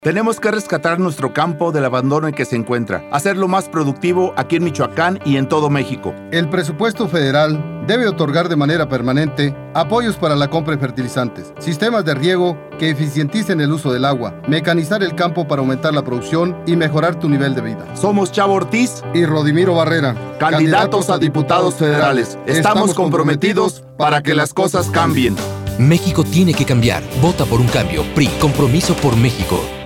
Tenemos que rescatar nuestro campo del abandono en que se encuentra, hacerlo más productivo aquí en Michoacán y en todo México. El presupuesto federal debe otorgar de manera permanente apoyos para la compra de fertilizantes, sistemas de riego que eficienticen el uso del agua, mecanizar el campo para aumentar la producción y mejorar tu nivel de vida. Somos Chavo Ortiz y Rodimiro Barrera, candidatos a diputados federales. Estamos comprometidos para que las cosas cambien. México tiene que cambiar. Vota por un cambio. PRI, Compromiso por México.